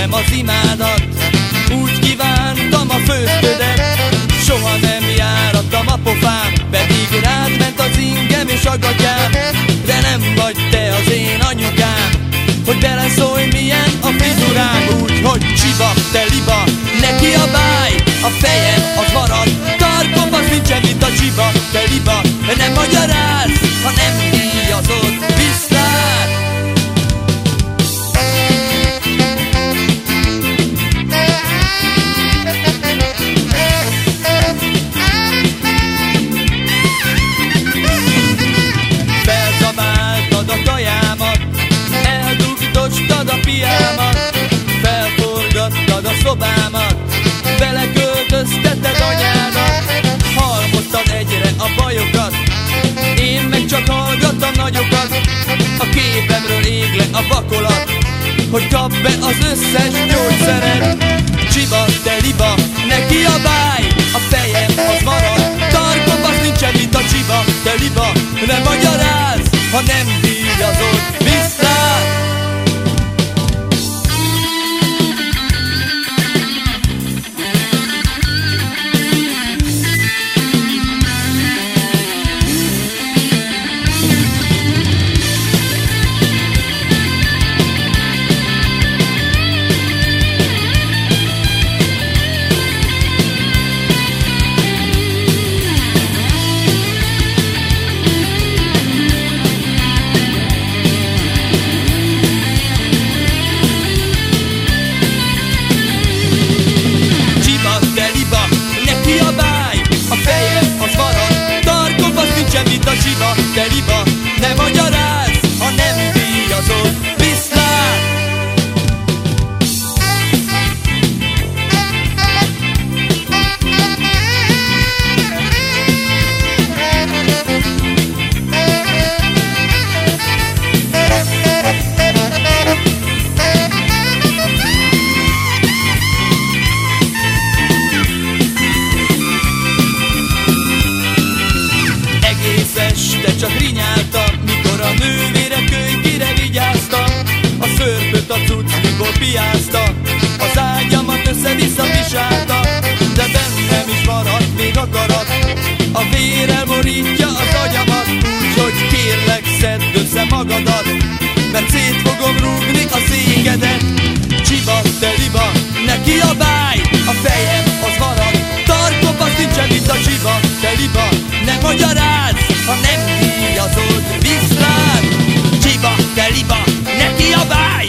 fejem az imádat, úgy kívántam a főzködet. Soha nem járattam a pofám, pedig rád ment az ingem és a gatyám. De nem vagy te az én anyukám, hogy beleszólj milyen a frizurám. Úgyhogy csiba, te liba, ne kiabálj, a fejem az marad, tarkom az nincsen, mint a csiba, te liba. Nem magyarázz, ha nem díjazod, viszlát. Felzabáltad a kajámat, eldugdostad a piámat, felforgattad a szobámat, beleköltözteted anyádat. Halmoztad egyre a bajokat, én meg csak hallgattam nagyokat. A képemről ég le a vakolat, hogy kap be az összes gyógyszeret. Csiba, te liba, ne kiabálj, a fejem az marad, tarkom az nincsen, mint a csiba, te liba. Ne magyarázz, ha nem díjazod, viszlát. Mint a csiba, te liba, ne magyarázz, ha nem díjazod, viszlát. Este csak rinyáltam, mikor a nővére könykire vigyáztam. A szörpöt a cucmiból piázta, az ágyamat össze-vissza visálta. De bennem is maradt még akarat, a vér elborítja az agyamat. Úgyhogy kérlek, szedd össze magadat, mert szét fogom rúgni a székedet. Csiba, te liba, ne kiabálj, a fejem az marad, tarkom az nincsen, mint a csiba, te liba. Ne magyarázz, ha nem díjazod, viszlát. Csiba, te liba, ne kiabálj.